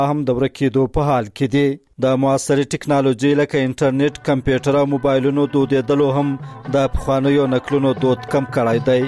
هم د ورکېدو په حال کې دي. د معاصرې ټکنالوژي لکه انټرنیټ، کمپیوټر او موبایلونو دودېدلو هم د پخوانیو نکلونو دود کم کړی دی.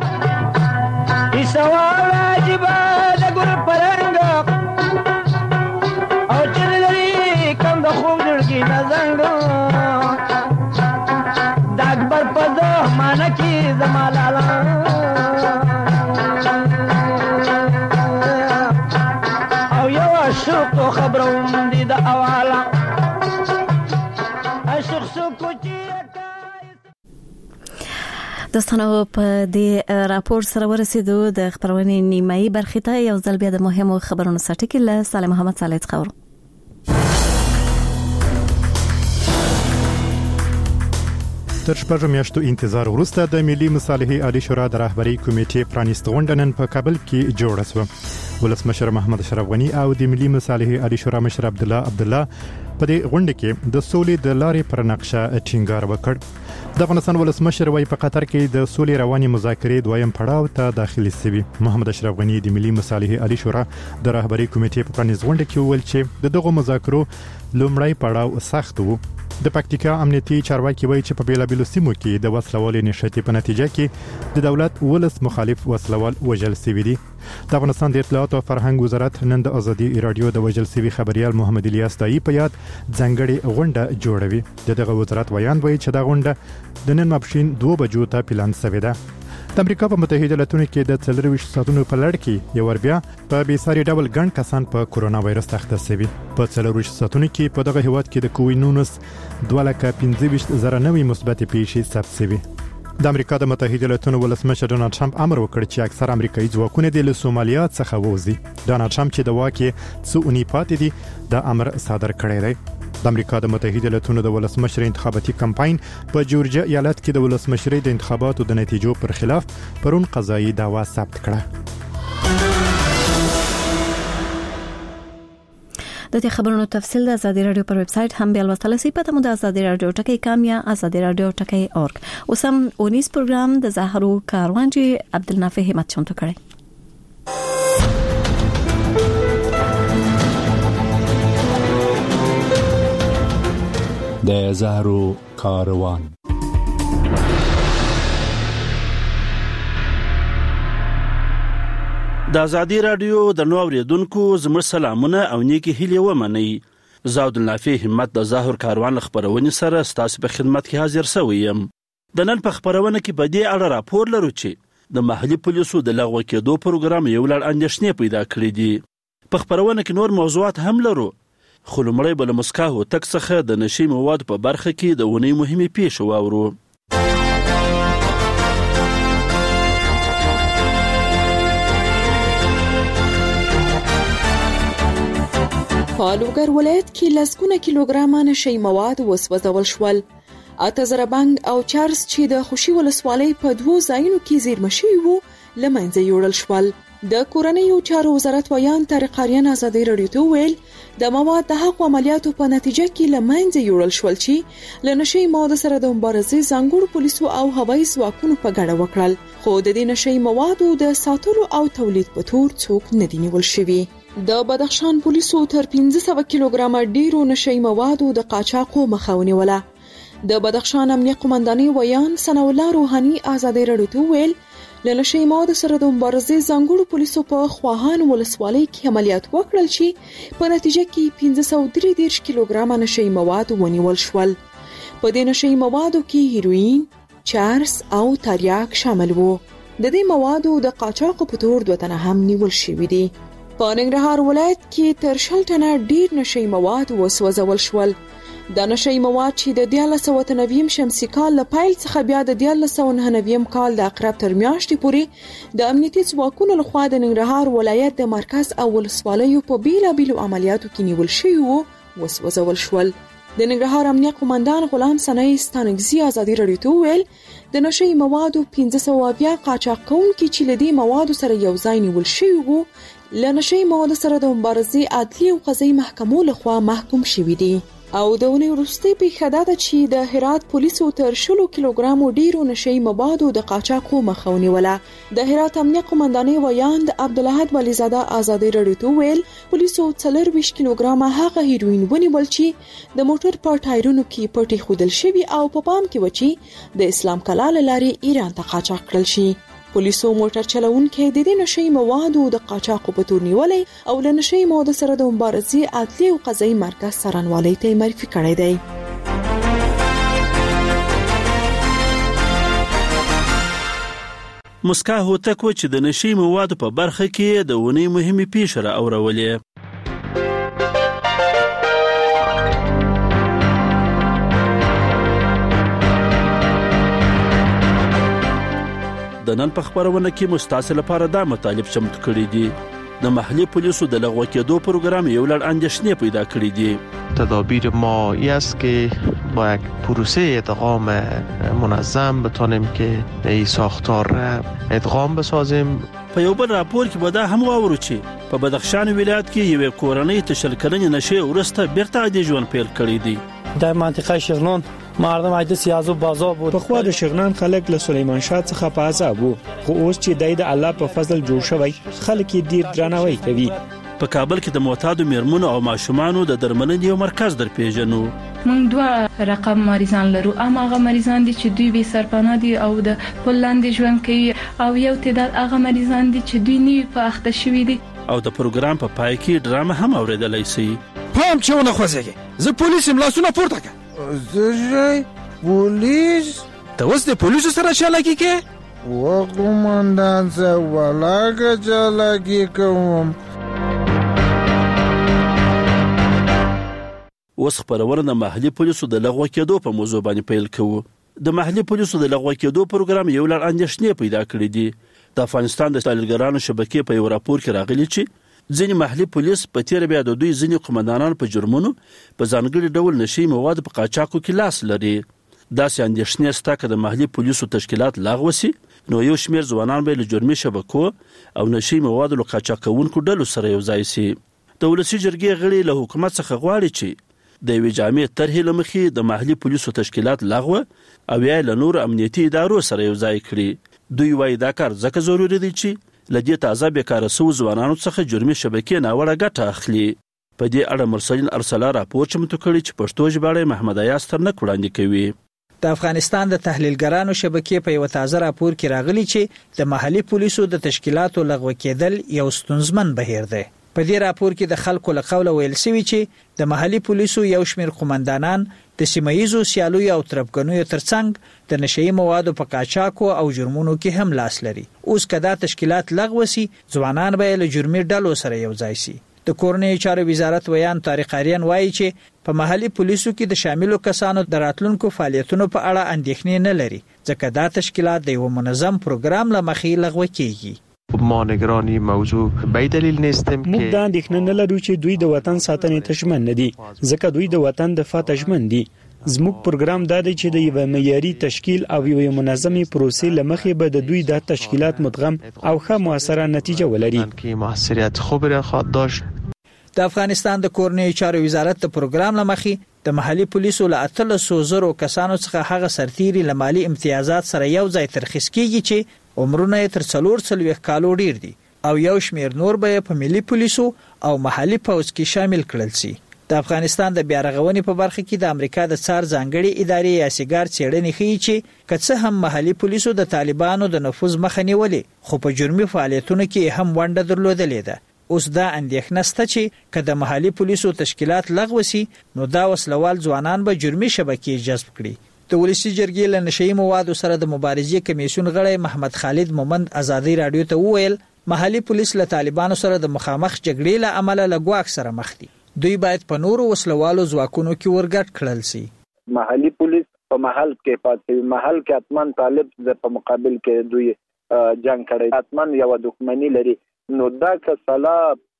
دوستانو په دې راپور سره ورسېدو د خبرونې نیمایي برخې ته. یو ځل بیا د مهمو خبرونو سرټکی له سالم محمد صالح څخه اورو. تر شپږ میاشتو انتظار وروسته د ملي مصالحې عالی شورا د رهبری کمیټې پرانیست غونډه نن په کابل کې جوړه شوه. ولسمشر محمد اشرف غنی او د ملي مصالحې عالی شورا مشر عبدالله په دې غونډه کې د سولې د لارې پر نقشه ټینګار وکړ. د افغانستان ولسمشر وايي په قطر کې د سولې رواني مذاکرې دویم پړاو ته داخلي شوي. محمد اشرف غنی د ملي مصالحې عالی شورا د رهبری کمیټې په پرانیست غونډه کې وویل چې دغه مذاکرو لومړی پړاو سخت وو. د پکتیکا امنیتي چارواکي وایي چې په بیلابیلو سیمو کې د وسلوالې نشټې په نتیجه کې د دولت ولس مخالف وسلوال وژل شوي دي. د افغانستان د اطلاعات او فرهنګ وزارت نن د ازادي رادیو د وژل شوي خبريال محمد الیاس دایی په یاد ځنګړې غونډه جوړوي. دغه وزارت ویان وایي چې دا غونډه د نن ماپښین 2 بجو ته پلان شوې ده. د امریکا په متحده ایالاتونو کې د 24 ساعتونو په لړ کې یو ور بیا په بیساري ډول ګڼ کسان په کورونا وایرس اخته شوي. په 24 ساعتونو کې په دغه هیواد کې د کووید-19 225,000 نوې مثبت پیښې ثبت شوي. د امریکا د متحده ایالاتونو ولسمشر ډونالد ټرمپ امر وکړ چې اکثر امریکایي ځواکونه د سومالیا څخه ووځي. ډونالد ټرمپ چې د واکه څو اونۍ پاتې دي د امر صادر کړی دی. د امریکا د متحده ایالاتونو د ولسمشر انتخاباتي کمپاین په جورجیا ایالت کې د ولسمشرۍ د انتخاباتو د نتیجو پر خلاف پرون قضایي دعوا ثبت کړه. د دې خبرونو تفصیل د ازادي رادیو پر ویب سټ هم بیا لوستل شي. پته مو د ازادي رادیو ټکی کام یا ازادي رادیو ټکی اورګ. اوسم 19 پروګرام د زهرو کاروانجی عبدالنافع همت چمتو کړی. د زهرو کاروان. د ازادي رادیو د نو اوریدونکو زموږ سلامونه او نیکی هیلې ومنئ. زه عبدالنافع همت د زهرو کاروان خبرونه سره ستاسو په خدمت کې حاضر شوم یم. د نن په خبرونه کې په دې اړه راپور لرو چې د محلي پولیسو د لغوه کېدو پروګرام یو لړ اندېښنې پیدا کړې دي. په خبرونه کې نور موضوعات هم لرو. خو لومړی به له مسکاهو تک څخه د نشي موادو په برخه کې د ونې مهمې پیښې واورو. په لوګر ولایت کې لسګونه کیلوګرامه نشي مواد وسوځول شول. 8000 بنګ او چارس چې د خوشي ولسوالۍ په 2 ځایونو کې زیرمه شوي وو لمنځه یوړل شول. د کورنیو چارو وزارت ویان طارق اریان ازادي رادیو ته ویل د مواد د حق عملیاتو په نتیجه کې لمنځه یوړل شول چې له نشي مواد سره د مبارزې ځانګړو پولیسو او هوایي ځواکونو په ګډه وکړل. خو د دې نشي موادو د ساتلو او تولید په تور څوک نه دي نیول شوي. د بدخشان پولیسو تر 1500 کیلوګرامه ډیرو نشي موادو د قاچاقو مخه ونیوله. د بدخشان امنیه قومندانۍ ویان ثنا الله روحاني ازادي رادیو ته ویل له نشي موادو سره د مبارزې ځانګړو پولیسو په خواهان ولسوالۍ کې عملیات وکړل چې په نتیجه کې 533 کیلوګرامه نشي مواد ونیول شول. په دې نشي موادو کې هیروین، چارس او تریاک شامل وو. د دې موادو د قاچاق په تور 2 تنه هم نیول شوي دي. په ننګرهار ولایت کې تر 60 تنه ډیر نشي مواد وسوځول شول. د نشي مواد چې د 1990 شمسي کال له پیل څخه بیا د 1990 کال د اقرب تر میاشتې پورې د امنیتي ځواکونو لخوا د ننګرهار ولایت د مرکز او ولسوالیو په بیلابیلو عملیاتو کې نیول شوي وو وسوځول شول. د ننګرهار امنیه قومندان غلام سنای ستانګزي ازادي رادیو ته ویل د نشي موادو 500 قاچاق کوونکي چې له دې موادو سره یو ځای نیول شوي وو له نشي موادو سره د مبارزې عدلي او قضایي محکمو لخوا محکوم شوي دي. او د ونې وروستۍ پیښه دا ده چې د هرات پولیسو تر 10 کیلوګرامو ډیرو نشئی موادو د قاچاقو مخه ونیوله. د هرات امنیه قومندانۍ ویاند عبدالاحد ولیزاده ازادي رادیو ته ویل پولیسو 40 کیلوګرامه هغه هیروین ونیول چې د موټر په ټایرونو کې پټي خودل شوی او په پام کې وچی د اسلام کلا لاري ایران ته قاچاق کړل شي. پولیسو موټر چلوونکي د دې نشئی موادو د قاچاقو په تور نیولې او له نشئی موادو سره د مبارزې عدلي او قضایي مرکز سرانوالۍ ته معرفي کړی دی. مسکا هوتک چې د نشئی موادو په برخه کې د ونې مهمه پیښه را اورولې. د نن په خبرونه کې مستاسل لپاره دا مطالب چمتو کړي دي. د محلي پولیسو د لغوه کېدو پروګرام یو لړ اندېښنې پیدا کړې دي. تدابیر ما این است که با یک پروسه ادغام منظم بتونیم که این ساختار را ادغام بسازیم. په یو بل راپور کې به دا هم واورو چې په بدخشان ولایت کې یوې کورنۍ تشل کلنې نشې وروسته بیرته عادي ژوند پیل کړی دی. در منطقه شغنان مردم عیده سیازو بازا بود. په خوا د شغنان خلک له سلیمان شاه څخه په عذاب وو، خو اوس چې د الله په فضل جوړ شوی خلک یې ډیر درناوی کوي. په کابل کې د معتادو میرمنو او ماشومانو د درملنې یو مرکز در پیژنو. موږ دوه رقم مریضان لرو، هغه مریضان دي چې دوی به سرپناه دي او د پل لاندې ژوند کوي او یو تعداد هغه مریضان دي چې دوی نه په اخته شوي دي. او د پروګرام په پای کې ډرامه هم اوریدلای شي. پام چې ونه خوځيږي زه پولیس ملاسونه پورته کړم. زه پولیس ته اوس د پولیسو سره چالاکی کې و قومندان صاحب ولاګه چالاکی کوم. اوس خبرونه د محلي پولیسو د لغوه کېدو په موضوع باندې پیل کوو. د محلي پولیسو د لغوه کېدو پروګرام یو لړ اندېښنې پیدا کړې دي. د افغانستان د تحلیلګرانو شبکې په یو راپور کې راغلي چې ځینې محلي پولیس په تیر بیا د دوی ځینې قومندانان په جرمونو په ځانګړي ډول نشئی مواد په قاچاقو کې لاس لري. داسې اندېښنې شته چې د محلي پولیسو تشکیلات لغوه شي نو یو شمېر ځوانان به له جرمي شبکو او نشئی موادو له قاچاقونکو ډلو سره یو ځای شي. د ولسي جرګې غړي له حکومت څخه غواړي چې د یوې جامع طرحې له مخې د محلي پولیسو تشکیلات لغوه او یا له نور امنیتي ادارو سره یو ځای کړي. دوی وایي دا کار ځکه ضروري دی چې لدې تازه بیکاره سو ځوانانو څخه جرمي شبکې ناوړه ګټه اخلي. په دې اړه مرسلین ارسلا راپور چمتو کړی چې پښتو ژباړه محمد ایاس ترنک وړاندې کوي. د افغانستان د تحلیلګرانو شبکې په یو تازه راپور کې راغلي چې د محلي پولیسو د تشکیلاتو لغوه کېدل یو ستونزمن بهیر دی. په دې راپور کې د خلکو له قوله ویل شوی چې د محلي پولیسو یو شمېر قومندانان د سیمایي سیالوي او تربګنیو ترڅنګ د نشئی موادو په قاچاقو او جرمونو کې هم لاس لري. اوس کدا تشکیلات لغوه سي ځوانان به له جرمي ډلو سره یو ځای سي. د کورنۍ چارو وزارت ویان طارق اریان وایي چې په محلي پولیسو کې د شاملو کسانو د راتلونکو فعالیتونو په اړه اندېښنې نه لري ځکه دا تشکیلات د یو منظم پروګرام له مخې لغوه کیږي. ما نگران این موضوع به دلیل نیستیم که موږ دا اندېښنه نه لرو چې دوی د وطن ساتنې ته ژمن نه دي ځکه دوی د وطن دفاع ته ژمن دي. زموږ پروګرام دا دی چې د یو معیاري تشکیل او یو منظمې پروسې لمخې به د دوی د تشکیلات مدغم او ښه موثره نتیجه ولري. که موثریت خوب را خواهد داشت. د افغانستان د کورنۍ چارو وزارت د پروګرام لمخې د محلي پولیسو له 300,000 کسانو څخه هغه سرتیري له مالی امتیازات سره یو ځای ترخیص کیږي چې عمرونه تر 440 کالو ډیر دي او یو شمېر نور به په ملي پولیسو او محلي پوځ کې شامل کړل شي. د افغانستان د بیارغونې په برخه کې د امریکا د څار ځانګړي ادارې یا سیګار څېړنې ښیي چې که هم محلي پولیسو د طالبانو د نفوذ مخه نیولې خو په جرمي فعالیتونو کې هم ونډه درلودلې ده. اوس دا اندېښنه شته چې که د محلي پولیسو تشکیلات لغوه سي نو دا وسلوال ځوانان به جرمي شبکې جذب کړي. د ولسي جرګې له نشئی موادو سره د مبارزې کمیسیون غړی محمد خالد مومند ازادي رادیو ته وویل محلي پولیس له طالبانو سره د مخامخ جګړې له امله له ګواښ سره مخ دي. دوی باید په نورو وسلوالو ځواکونو کې ورګډ کړل شي. محلي پولیس په محل کې پاتې محل کې اتمن طالب په مقابل کې دوی جنگ کړي اتمن یو دښمنی لري نو دا کساله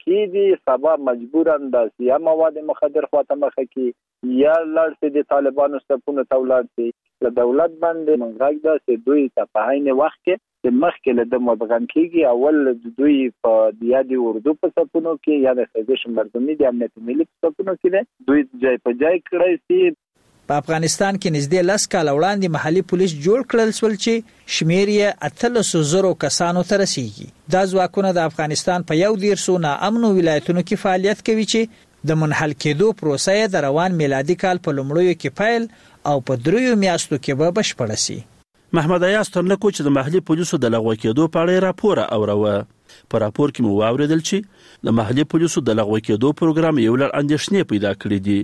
کیږي سبا مجبوراً د سیا مواد مخدر خواته مخه کی یا لړ د طالبانو صفونه تولاد دي د دولت باندې منغاګ دا چې دوی ته په عین وخت کې د مخکله د مدغم کیږي اول دوی په دیادي اردو په صفونو کې یا د سیزیشن مردمي د امنیت ملي په صفونو کې دوی ځای په ځای کړی سي. په افغانستان کې نږدې 10 کال وړاندې محلي پولیس جوړ کړل سول چې شمیر یې 1300 کسانو ته رسیږي. دا ځواکونه د افغانستان په یو دیرسو ناامنو ولایتونو کې فعالیت کوي چې د منحل کېدو پروسه د روان میلادي کال په لومړیو کې پیل او په 3 میاشتو کې به بشپړ شي. محمد ایاز ترنکو چې د محلي پولیسو د لغوه کېدو په اړه راپور اوروه. په راپور کې مو واوریدل چې د محلي پولیسو د لغوه کېدو پروګرام یو لړ اندېښنې پیدا کړې دي.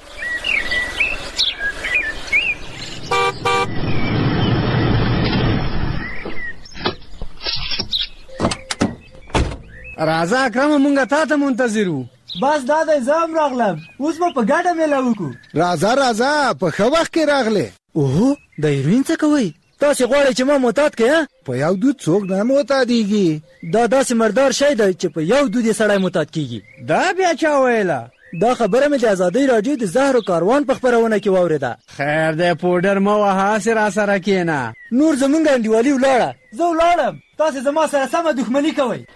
راځه اکرم مونږه تا ته منتظرو. بس دا د زام راغلم اوس په ګډه ملاو کو. راځه په خو وخت کې راغله. اوه د هیروین څه کوي؟ تاسو غواړئ چې ما معتاد کړئ؟ په یو دود څوک نه معتادیږي. دا داسې مردار شی دی چې په یو دود سړی معتاد کیږي. دا بیا چا ویلا؟ دا خبره مې د آزادۍ رادیو د زهر کاروان په خبرونه کې واوریده. خیر دی پودر مو وها سره سره کینا. نور زمونږ انډیوالي ولاړه. زه ولاړم. تاسو زما سره سم دښمنی کوئ.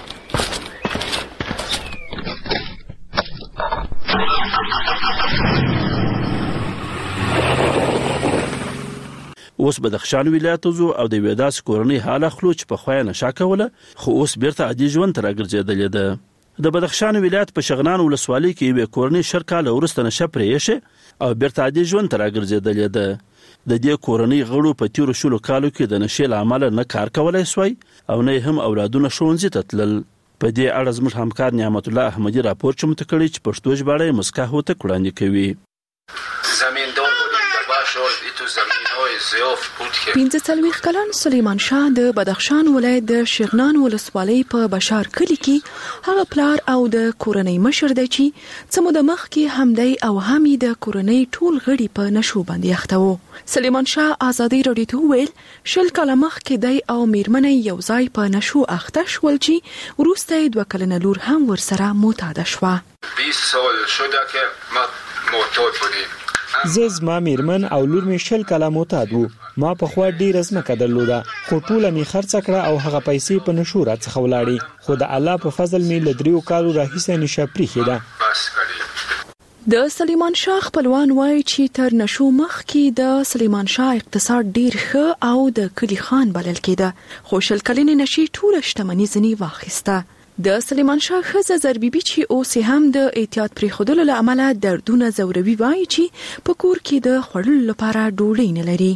اوس بدخشان ولایت زو او د ویداس کورنۍ حال اخلو چې په خوای نشه کوله خو اوس بیرته عادي ژوند تر راګرځیدلې ده. د بدخشان ولایت په شغنان ولسوالۍ کې یو کورنۍ شرکاله ورسته نشه پرېشه او بیرته عادي ژوند تر راګرځیدلې ده. د دې کورنۍ غړو په تیرو شلو کالو کې د نشې لامل نه کار کولای سوی او نه هم اولادونه ښوونځي ته تلل. په دې اړه زموږ همکار نعمت الله احمدي راپور چمتو کړی چې پښتو ژباړه یې مسکا هوته وړاندې کوي. زمیندار بودیم و باشور ایتو زمین‌های زیاف بود که 15 کلن سلیمان شاه د بدخشان ولایت د شغنان ولسوالۍ په بشار کلی کې هغه پلار او د کورنۍ مشر دی چې څه موده مخکې همدی او همي د کورنۍ ټول غړي په نشو باندې اخته وو. سلیمان شاه آزادۍ رادیو ته ویل 10 کاله مخکې دی او میرمنې یو ځای په نشو اخته شول چې وروسته 2 کلنه لور هم ورسره معتاده شوه. 20 سال شده که ما معتاد بودیم. زه زما میرمن او لور می 10 کاله معتاد وو. ما په خوا ډیر ځمکه درلوده خو ټوله می خرڅ کړه او هغه پیسې په نشو راڅخه ولاړې خو د الله په فضل می له 3 کالو راهیسې نشه پریښې ده. د سلیمان شاه خپلوان وایي چې تر نشو مخکې د سلیمان شاه اقتصاد ډیر ښه او د کلی خان بلل کېده خو 10 کلنې نشي ټوله شتمني ځنی واخیسته. د سلیمان شاه ښځه زربیبي چې اوس هم د احتیاط پرېښودلو له امله دردونه ځوروي وایي چې په کور کې د خوړلو لپاره ډوډۍ نه لري.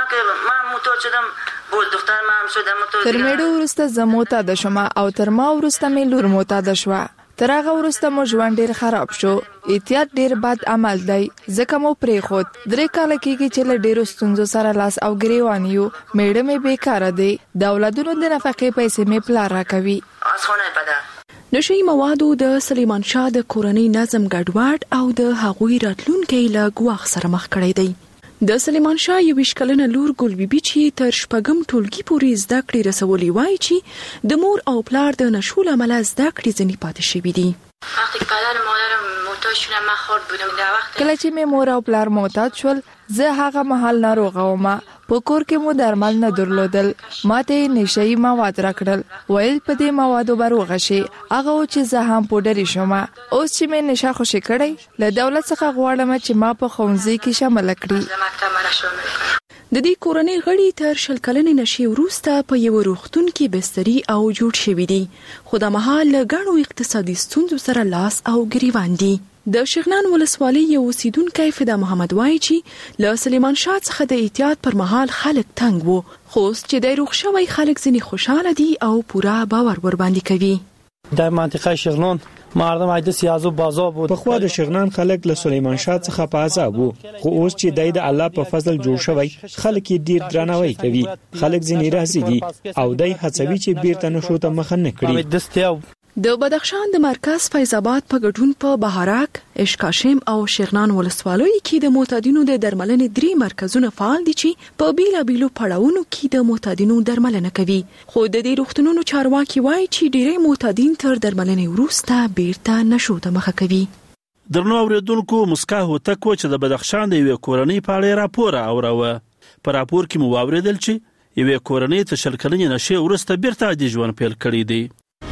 تر میډو وروسته زه معتاده شوم او تر ما وروسته مې لور معتاده شوه. تر هغه وروسته مو ژوند ډیر خراب شو. احتیاط ډیر بد عمل دی ځکه مو پرېښود. 3 کاله کېږي چې له ډیرو ستونزو سره لاس او ګریوان یو. میډه مې بیکاره دی. د اولادونو د نفقې پیسې مې پلار راکوي. نشي موادو د سلیمان شاه د کورنۍ نظم ګډوډ او د هغوی راتلونکي له ګواښ سره مخ کړی دی. د سلیمان شاه 21 کلنه لور ګل بیبي چې تر شپږم ټولګي پورې زده کړې رسولي وایي چې د مور او پلار د نشو له امله زده کړې ځنې پاتې شوي دي. کله چې مې مور او پلار معتاد شول زه هغه مهال ناروغه وم. په کور کې مو درمل نه درلودل. ماته نشئی مواد راکړل ویل په دې موادو باروغه شي. هغه چې زه هم پودري شوم. اوس چې مې نشه خوشی کړی له دولت څخه غواړم چې ما په ښوونځي کې شامل کړي. د دې کورنۍ غړي تر 10 کلنې نشي وروسته په یو روغتون کې بستري او جوړ شوي دي خو د مهال غړو اقتصادي ستونزو سره لاس او ګریوان دي. د شغنان ولسوالۍ یو اوسیدونکی فدا محمد وایي چې له سلیمان شاه څخه د احتیاط پر مهال خلک تنگ وو خو چې د روغ شوی خلک ځنې خوشاله دي او پورا باور ور باندې کوي. در منطقه شغنان مردم عید سیاز و بازار بود. په خوا د شغنان خلک له سلیمان شاه څخه په عذاب وو خو اوس چې د الله په فضل جوړ شوی خلک یې ډیر درناوی کوي. خلک ځنې راضي دي او دای هڅوي چې بیرته نشو ته مخ نه کړي. د بدخشان د مرکز فیض آباد په ګډون په بهارک، اشکاشم او شغنان ولسوالیو کې د معتادینو د درملنې 3 مرکزونه فعال دي چې په بیلابیلو پړاوونو کې د معتادینو درملنه کوي. خو د دې روغتونونو چارواکي وایي چې ډېری معتادین تر درملنې وروسته بیرته نشو ته مخه کوي. درنو اوریدونکو، مسکا هوتک چې د بدخشان د یوې کورنۍ په اړه راپور اوروه. په راپور کې مو واوریدل چې یوې کورنۍ ته 20 کلنې نشې وروسته بیرته عادي ژوند پیل کړی دی.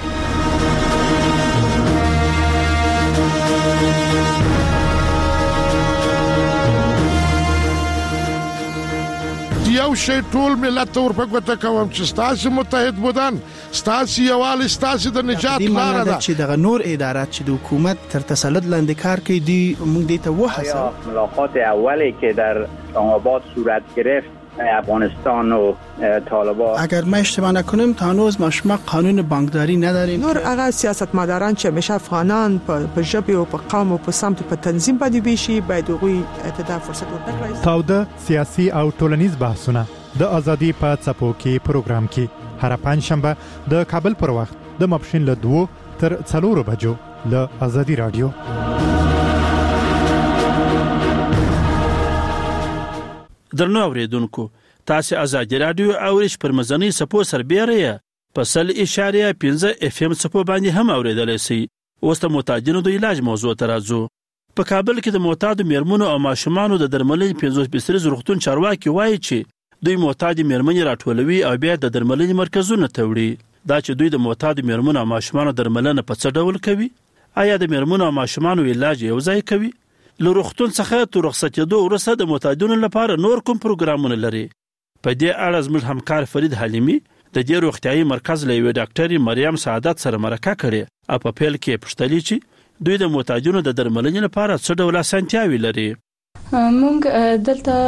یو شی ټول ملت ته ورپګوته کوم چې ستاسو متحد بودن، ستاسو یووالی، ستاسو د نجات لاره ده. چې دغه نور ادارات چې د حکومت تر تسلط لاندې کار کوي دی موږ دې ته وحسه. ملاقات اولی که در اسلام‌آباد صورت گرفت افغانستان و طالبان، اگر ما اشتباه نکنیم تا هنوز ما قانون بانکداری نداریم. نور هغه سیاستمداران چې همیشه افغانان په ژبه او په قوم او په سمت په تنظیم باندې ویشي باید هغوی ته فرصت ورکړي. تاوده سیاسي او ټولنیز بحثونه د ازادي په څپو کې پروګرام کې هر پنځشنبه د کابل پر وخت د ماپښین له 2 تر 4 بجو له ازادي رادیو. درنو اوریدونکو، تاسو ازادي رادیو اورش پر مزنی سپو سربېره په 100.5 FM سپو باندې هم اوریدلای شئ. اوس د معتادینو د علاج موضوع ته راځو. په کابل کې د معتادو میرمنو او ماشومانو د درملنې 50 روغتون چارواکي وایي چې دوی معتاد میرمنې راټولوي او بیا د درملنې مرکزونه ته وړي. دا چې دوی د معتاد میرمنو او ماشومانو درملنه په څه ډول کوي؟ آیا د میرمنو او ماشومانو علاج یو ځای کوي؟ له روغتون څخه تر رخصتېدو وروسته د معتادینو لپاره نور کوم پروګرامونه لري؟ په دې اړه زموږ همکار فرید حلیمي د دې روغتیايي مرکز له یوې ډاکټرې مریم سعادت سره مرکه کړې او په پیل کې پوښتلې چې دوی د معتادینو د درملنې لپاره څه ډول اسانتیاوې لري. مونږ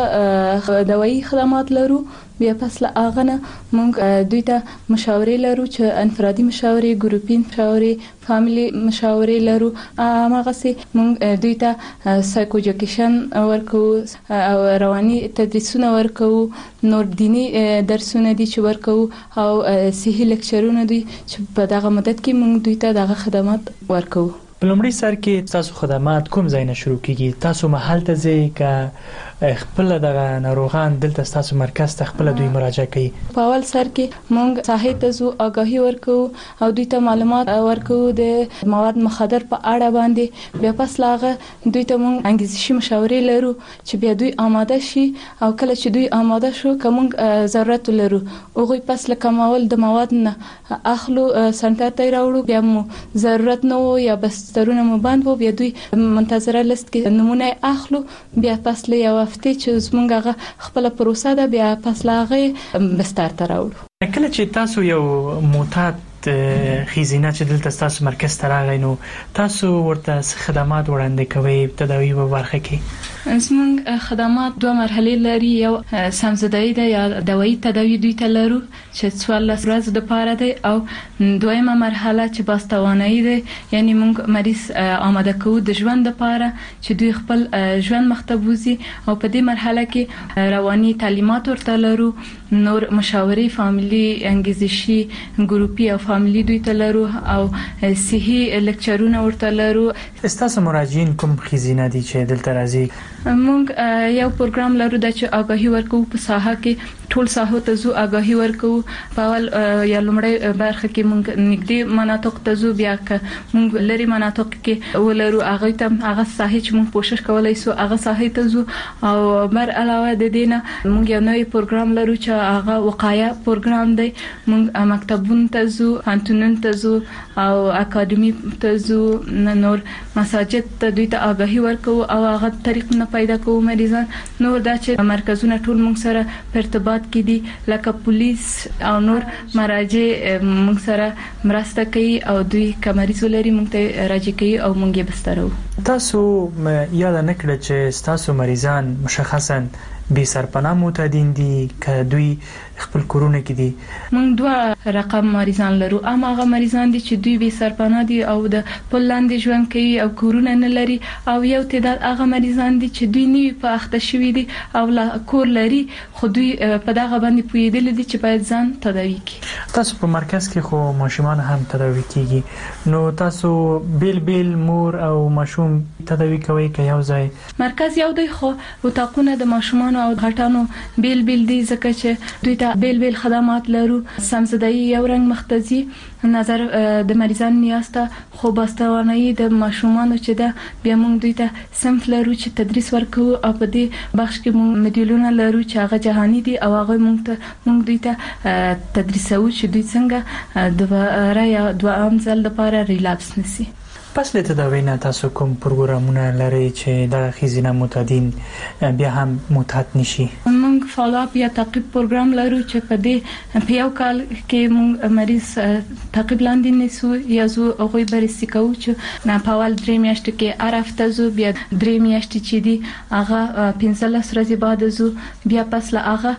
دلته دوايي خدمات لرو، بیا پس له هغه نه مونږ دوی ته مشاورې لرو چې انفرادي مشاورې، ګروپي مشاورې، فاميلي مشاورې لرو. هغه سي مونږ دوی ته سایکوجیکیشن ورکو او رواني تدریسونه ورکو، نور دینی درسونه دي چې ورکو او صحي لیکچرونه دي چې په دغه مدت کې مونږ دوی ته دغه خدمات ورکو. په لومړي سر کې تاسو خدمات کوم ځای نه شروع کیږي؟ تاسو محل ته ځئ که خپل دغه ناروغان دلته تاسو مرکز ته خپل دوی مراجعه کوي؟ په اول سر کې مونږ ساحې ته زو آگاهي ورکو او دوی ته معلومات ورکو د مواد مخدر په اړه باندې. بیا پس لاغه دوی ته مونږ انګیزشي مشاورې لرو چې بیا دوی آماده شي او کله چې دوی آماده شو کوم ضرورت لرو هغه پس له کمول د مواد نه اخلو سنټر ته راوړو. بیا مو ضرورت نه یا بس سترونه مو بند وو، بیا دوی منتظره لیست کې نمونه اخلو. بیا پس له یو هفته چې زمونږ هغه خپل پروسه ده بیا پس لاغه بستر ته راوړو. کله چې تاسو یو معتاد خیزینه چې دلته تاسو مرکز ته راغی نو تاسو ورته خدمات وړاندې کوي تداوی په برخه کې؟ زمونږ خدمات 2 مرحلې لري. یو سمزدایي ده یا دوايي تداوی دوی ته لرو چې 14 ورځې د پاره ده، او دویمه مرحله چې باستوانایي ده، یعنی مونږ مریض آماده کوو د ژوند لپاره چې دوی خپل ژوند مختبوزي. او په دې مرحله کې رواني تعلیمات ورته لرو، نور مشاورې، فاميلي، انګیزشي، ګروپي او فاميلي دوی ته لرو او صحي لیکچرونه ورته لرو. تاسو مراجعین کوم خزینه دي چې دلته راځي؟ مونږ یو پروګرام لرو د چې آگاهي ورکو په ساحه کې ټول ساحو ته زو آگاهي ورکو. په اول یا لومړی برخه کې مونږ نږدې مناطق ته زو، بیا که مونږ لري مناطق کې ولرو هغه ته هغه ساحه چې مونږ کوشش کولای سو هغه ساحه ته زو. او بر علاوه د دینه مونږ یو نوې پروګرام لرو چې هغه وقایه پروګرام دی. مونږ مکتبونو ته زو، پانتونونو ته زو او اکاډمي ته زو، نور مساجد ته دوی ته آگاهي ورکو او هغه طریق نه پیدا کوو مریضان. نور دا چې مرکزونه ټول مونږ سره په ارتباط کې دي، لکه پولیس او نور مراجع مونږ سره مرسته کوي او دوی کمریض لري مونږ ته راځي کوي او مونږ یې بسترو. تاسو یاد نه کړئ چې تاسو مریضان مشخصا بې سرپناه معتادین دي که دوی خپل کورونه کې دي؟ موږ دوه رقم مریضان لرو. هغه مریضان دي چې دوی بې سرپناه دي او د پل لاندې ژوند کوي او کورونه نه لري، او یو تعداد هغه مریضان دي چې دوی نوي په اخته شوي دي او کور لري خو دوی په دغه باندې پوهېدلي دي چې باید ځان تداوي کړي. تاسو په مرکز کې خو ماشومان هم تداوي کیږي، نو تاسو بیل مور او ماشوم تداوي کوي که یو ځای؟ مرکز یو دی خو اتاقونه د ماشومانو او غټانو بیل دي، ځکه چې دوی ته بیل خدمات لرو. سمزدایي یو رنګ مختزي نظر د مریضان نیاسته، خو باستوانایي د ماشومانو چې ده بیا موږ دوی ته صنف لرو چې تدریس ورکو، او په دې بخش کې موږ مدیولونه لرو چې هغه جهاني دي او هغه موږ دوی ته تدریسو چې دوی څنګه دوباره یا دوام ځل لپاره ریلابس نشي. پس له تداوی نه تاسو کوم پروګرامونه لري چې د خزینه معتادین بیا هم معتاد نشي؟ موږ فالو اپ یا تعقیب پروګرام لرو چې په دې په یو کال کې موږ مریض تعقیب لاندې نیسو یا زو هغه بررسي کوو چې نه په اول 3 میاشتې کې هفته زو بیا 3 میاشتې چې دي هغه 15 ورځې بعد زو بیا پس له هغه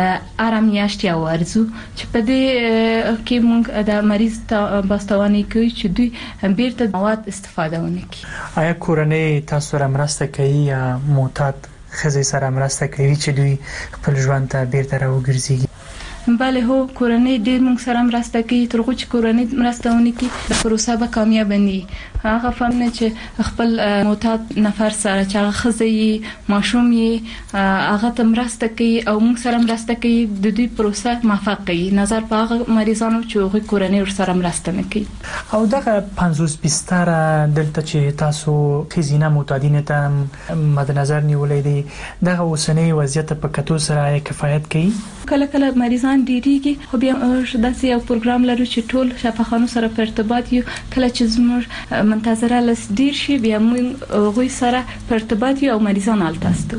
آرام میاشتې ورزو چې په دې کې موږ د مریض ته باستواني کوي چې دوی بیرته مواد استفاده ونکړي. آیا کورنۍ تاسو سره مرسته کوي یا معتاد ښځې سره مرسته کوي چې دوی خپل ژوند ته بیرته راوګرځي؟ بله هو، کورنۍ ډېر موږ سره مرسته کوي، تر څو چې کورنۍ مرسته ونکړي د پروسه به کامیاب نه هغه فهم نه چې خپل معتاد نفر سره چې هغه ښځې ماشوم یې هغه ته مرسته کوي او موږ سره مرسته کوي، د دوی پروسه موفق کوي نظر په هغه مریضانو چې هغه کورنۍ ور سره مرسته نه کوي. او دغه 50 بستر دلته چې تاسو خزینه معتادین ته مد نظر نیولې دي، دغه اوسنۍ وضعیت په کتو سره کفایت کوي؟ کله مریضان ډیریږي، خو بیا داسې یو پروګرام لرو چې ټول شفاخانو سره په ارتباط یو، کله چې زموږ منتظره لس ډیر شي بیا موږ غوي سره په ارتباط یو او مریضان التاستو.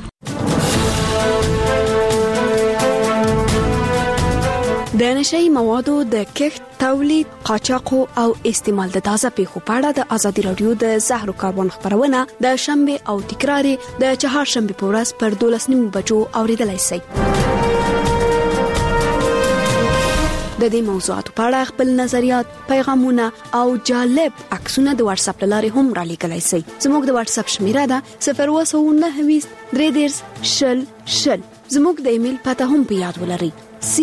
د نشئی موادو د کښت، تولید، قاچاق او استعمال د تازه پیښو په اړه د ازادي رادیو د زهرو کاروان خبرونه د شنبه او تکرار د چهارشنبه په ورځ پر 12:30 بجو اوریدلای شئ. د دې موضوعاتو په اړه خپل نظریات، پیغامونه او جالب عکسونه د واتس اپ لارې هم را لیږلای شئ. زموږ د واتس اپ شمیره ده 029 3 شل. زموږ د ایمیل پته هم په یاد ولرئ: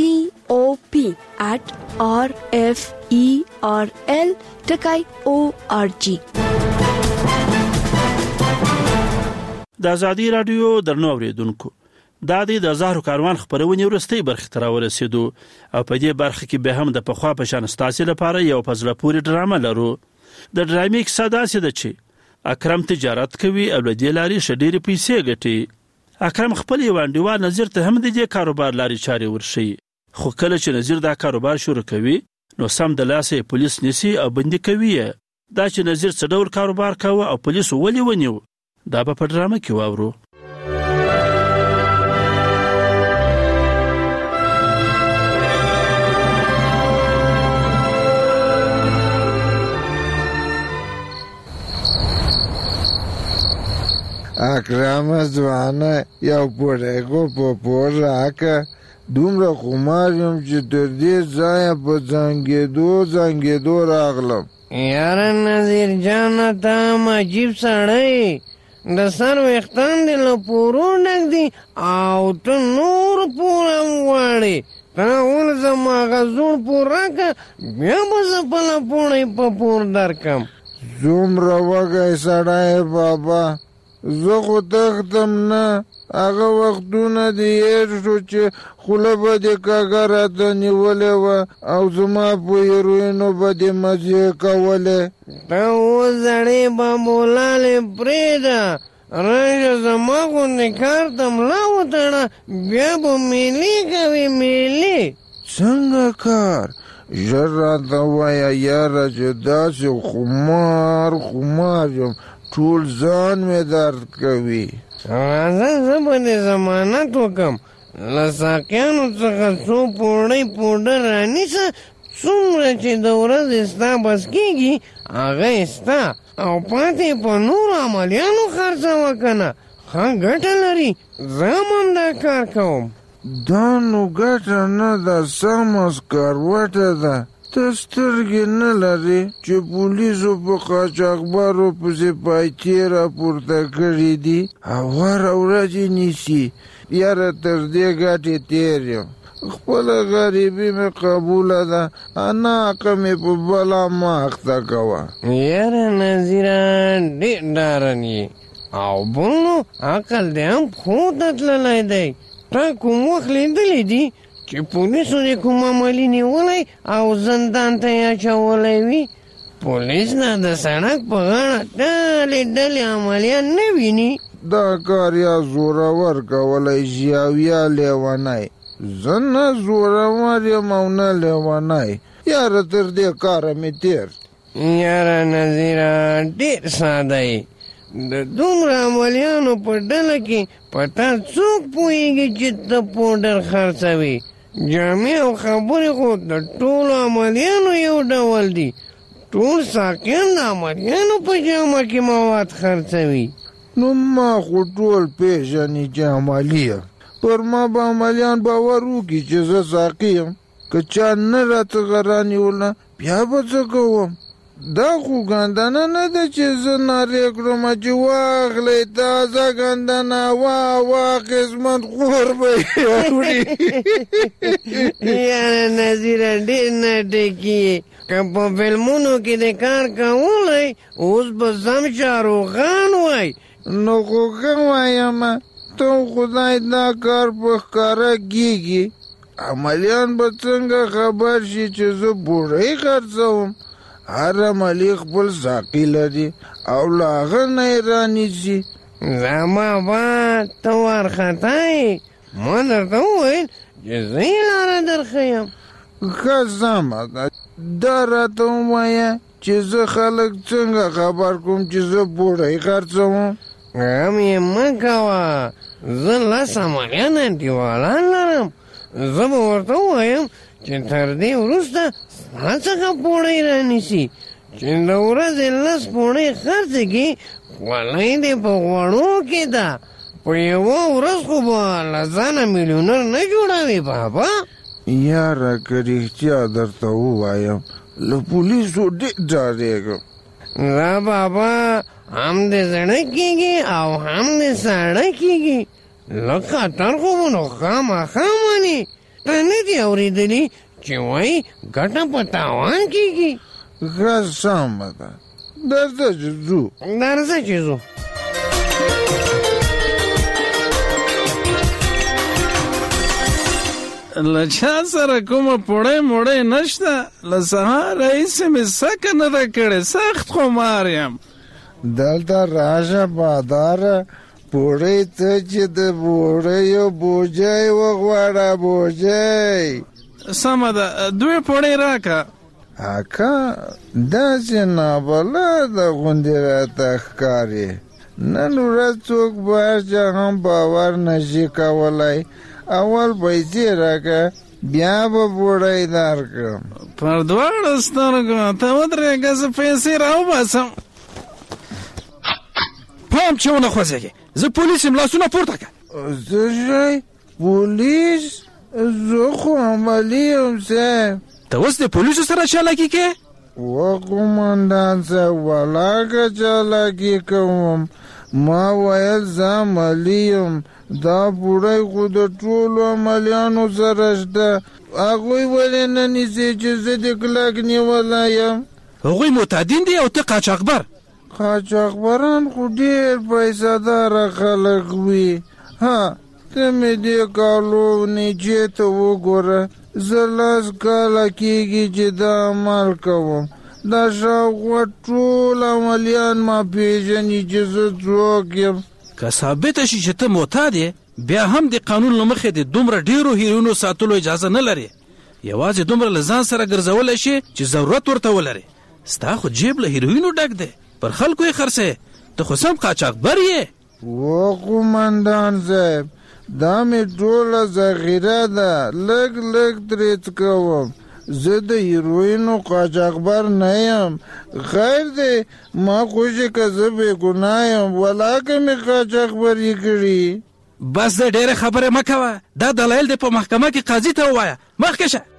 cop@referl.org. د ازادي رادیو درنو اوریدونکو، دا د زهرو کاروان خبرونه ورستۍ برخه تر ورسېدو او په دې برخه کې به هم د پخوا په شان ستاسو لپاره یو فضله پوری ډرامه لرو. د ډرامې کیسه داسې ده چې اکرم تجارت کوي او د دې لارې شډيري پیسې ګټي. اکرم خپل یو انډیوال نظیر ته هم د دې کاروبار لارې چاري ورشي، خو کله چې نظیر دا کاروبار شروع کوي نو سم د لاسه پولیس نسی او بندي کوي. دا چې نظیر څه ډول کاروبار کوي او پولیس ولې ونیو، دا په ډرامه کې واورو. اکرم ځوانه یو پوړیکو په پور راکه، دومره خمار یم چې تر دې ځایه په زنګېدو راغلم. یاره نظیر جانه ته هم عجیب سړی، د سر ویښتان دې له پورو ډک دي او ته نور پور هم غواړې. ته ول زما هغه زوړ پور راکه، بیا به زه بله پوړی په پور درکم. څومره وږی سړی بابا، زه خو تختم نه. هغه وختونه دې هېر شو چې خوله به دې کږه راته نیولې وه او زما په هیروینو به دې مزې کولې. ته اوس زړې بابولالې پرېږده، راشه زما غوندې کار ته ملا وتړه، بیا به میلې کوې میلې. څنګه کار؟ ژر راته وایه یاره چې داسې خمار یم، ټول ځان مې درد کوي. راځه زه به دې ضمانت وکم، له ساقیانو څخه څو پوړۍ پوډر رانیسه، څومره چې د ورځې ستا بس کېږي هغه ستا، او پاتې په نورو عملیانو خرڅوه که نه. ها ګټه لري زه هم دا کار کوم. دا نو ګټه نه ده، سمه سکروټه ده. ته سترګې نه لرې چې پولیسو په قاچاقبرو پسې پایتې راپورته کړي دي او هره ورځ یې نیسي. یاره تر دې ګټې تېر یم، خپله غریبي مې قبوله ده، ناقه مې په بلا مه اخته کوه. یاره نظیره ډېر ډارن یې او بل نو عقل دې هم پښو ته تللی دی. تا کوم وخت لیدلی دي چې پولیسو دې کوم عملي نیولی او زندان ته یې اچولی وي؟ پولیس نه د سړک په غاړه ټولې ډلې عملیات نه ویني. دا کار یا زورور کولی شي او یا لیونی. زه نه زورور یم او نه لیونی. یاره تر دې کاره مې تېر. یاره نظیره ډېر ساده یې. د دومره عملیانو په ډله کې په تا څوک پوهېږي چې ته پوډر خرڅوي؟ جامې او خبرې خو د ټولو عملیانو یو ډول دي. ټول ساقیان د عملیانو په جامه کې مواد خرڅوي. نو ما خو ټول پېژني چې عملي یم. پر ما به عملیان باور وکړي چې زه ساقي یم. که چا نه راڅخه رانیوله بیا به څه کوم؟ دا خو ګندنه نه ده چې زه نارې کړم چې واخلئ تازه ګندنه، وا قسمت خور به یې وړي. یاره نظیره ډېر ناټکي یې. که په فلمونو کې د کار کولی اوس به سم شاروخان وای. نو خو ښه وایم، ته خدای دا کار په ښکاره کېږي. عملیان به څنګه خبر شي چې زه بوډۍ خرڅوم؟ هر عملي خپل ساقي لري او له هغه نه یې رانیسي. زما با ته وارخطا یې. ما درته وویل چې زه یې لاره درښیم. ښه سمه ده، دا راته ووایه چې زه خلک څنګه خبر کوم چې زه بوډۍ خرڅوم؟ غم یې مه کوه، زه 10 عملیان انډیوالان لرم. زه به ورته ووایم چې تر دې وروسته ستا څخه پوړۍ رانیسي، چې د ورځې 10 پوړۍ خرڅې کړي خولۍ دې په غوړو کې ده. په یوه ورځ خو به له ځانه میلیونر نه جوړوي بابا. یاره که رښتیا درته ووایم له پولیسو ډېر ډارېږم. زه بابا هم دې زړه کېږي او هم دې ساړه کېږي. لږ خطر خو به نو خامخا مني. ته نه دې اورېدلي چې وایي ګټه په تاوان کېږي؟ ښه سمه ده، درځه چې ځو. درځه چې ځو. له چا سره کومه پوړۍ موړۍ نشته. له سهار راهیسې مې سکه نه ده کړې، سخت خمار یم. دلته راشه باداره، پوړۍ ته چې د بوډیو بوجۍ وغواړه. بوجۍ سمه ده، 2 پوړۍ راکه. اکا داسې نابلده غوندې راته ښکاري. نن ورځ څوک به هر چا هم باور نشي کولی. اول پیسې راکه بیا به بوډۍ درکړم. پر دواړو سترګو ته ودرېږه، زه پیسې راوباسم. پام چې ونه خوځېږې، زه پولیس یم، لاسونه پورته کړه. څه شی؟ پولیس؟ زه خو عملي یم صاحب. ته اوس د پولیسو سره چالاکي کې؟ قومندان صاحب ولاکه چالاکي کوم. ما ویل زه عملي یم. دا پوړۍ خو د ټولو عملیانو سره شته. هغوی ولې نه نیسي چې زه د کلک نیولی یم؟ هغوی معتادین دي او ته قاچاقبر. قاچاقبران خو ډېر پیسه داره خلک وي. ها ته مې دې کالو نیچې ته وګوره. زه 10 کاله کېږي چې دا عمل کوم. دا شاوخوا ټول عملیان ما پېژني چې زه څوک یم. که ثابته شي چې ته معتاد یې، بیا هم د قانون له مخې د دومره ډېرو هیروینو ساتلو اجازه نه لري. یوازې دومره له ځان سره ګرځولی شي چې ضرورت ورته ولري. ستا خو جیب له هیروینو ډک دی، پر خلکو یې خرڅې. ته خو سم قاچاقبر یې. قومندان صاحب دا مې ټوله ذخیره ده، لږ لږ ترې څکوم. زه د هیروینو قاچاقبر نه یم. خیر دی ما خوشې که زه بېګناه یم ولاکه مې قاچاقبري کړي. بس د ډېرې خبرې مه کوه. دا دلایل دې په محکمه کې قاضي ته ووایه. مخکې شه.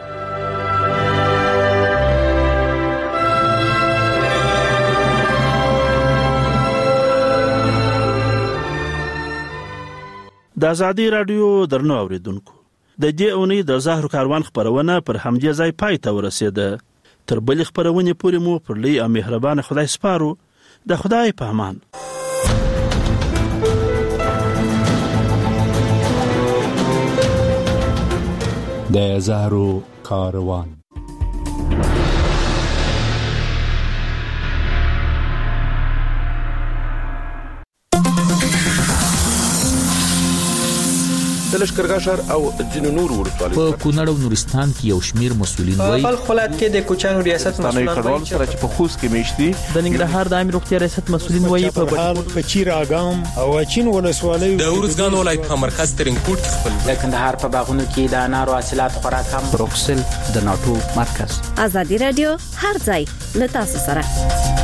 د ازادي رادیو درنو اوریدونکو، د دې اونۍ د زهر کاروان خبرونه پر همدې ځای پای ته ورسېده. تر بلې خبرونې پورې مو پر لوی او مهربان خدای سپارو. د خدای په امان. د زهرو کاروان. د لشکرګاه ښار او ځینو نورو ولسوالیو په کونړ او نورستان کې یو شمیر مسؤلین وایي په خپلات کې د کوچانو ریاست مسؤلین وایي چې په خوست کې میشتي. د ننګرهار د عامه روغتیا ریاست مسؤلین وایي په بهار په چیر اګام او اچین ولسوالیو د ورزګان ولایت په مرکز ترینکوټ خپل د کندهار په باغونو کې د انارو حاصلات خوراک هم بروکسل د ناتو مرکز. ازادي رادیو هر ځای له تاسو سره.